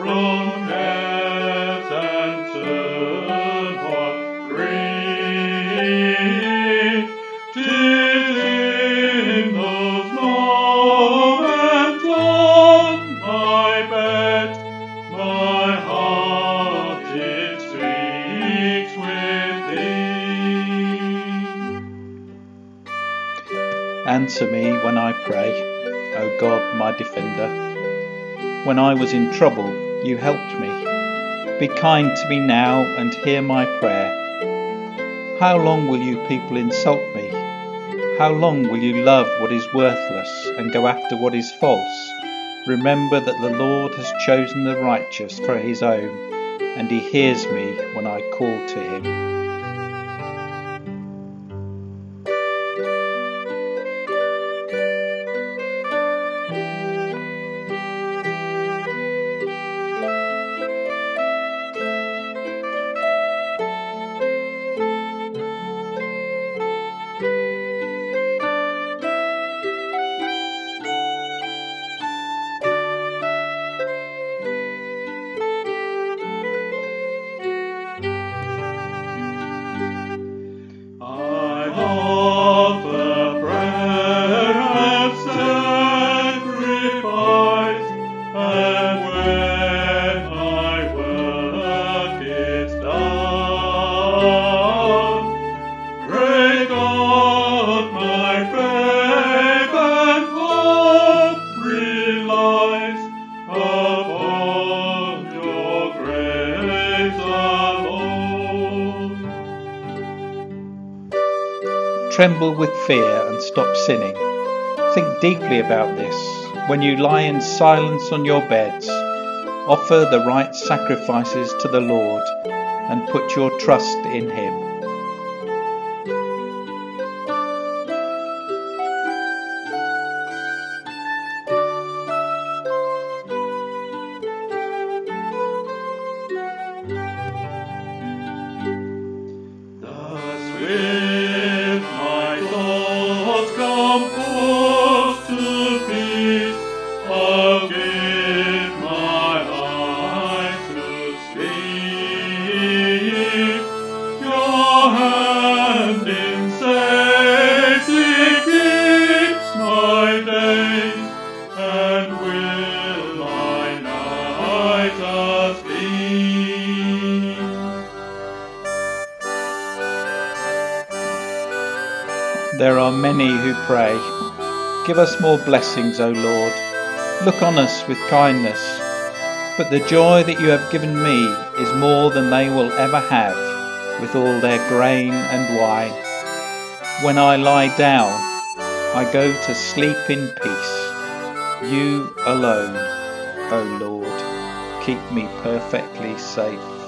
from cares and turn what grief. 'Tis in those moments on my bed, my heart it speaks with thee. Answer me when I pray, O God, my defender. When I was in trouble, you helped me. Be kind to me now and hear my prayer. How long will you people insult me? How long will you love what is worthless and go after what is false? Remember that the Lord has chosen the righteous for his own, and he hears me when I call to him. Offer prayer and sacrifice, and when my work is done, great God, my faith and hope relies upon your grace alone. Tremble with fear and stop sinning. Think deeply about this. When you lie in silence on your beds, offer the right sacrifices to the Lord and put your trust in him. Thus with my thoughts composed to peace, I'll give my eyes to sleep. Your hand in safety keeps my days, and will my night asleep. There are many who pray, "Give us more blessings, O Lord. Look on us with kindness." But the joy that you have given me is more than they will ever have with all their grain and wine. When I lie down, I go to sleep in peace. You alone, O Lord, keep me perfectly safe.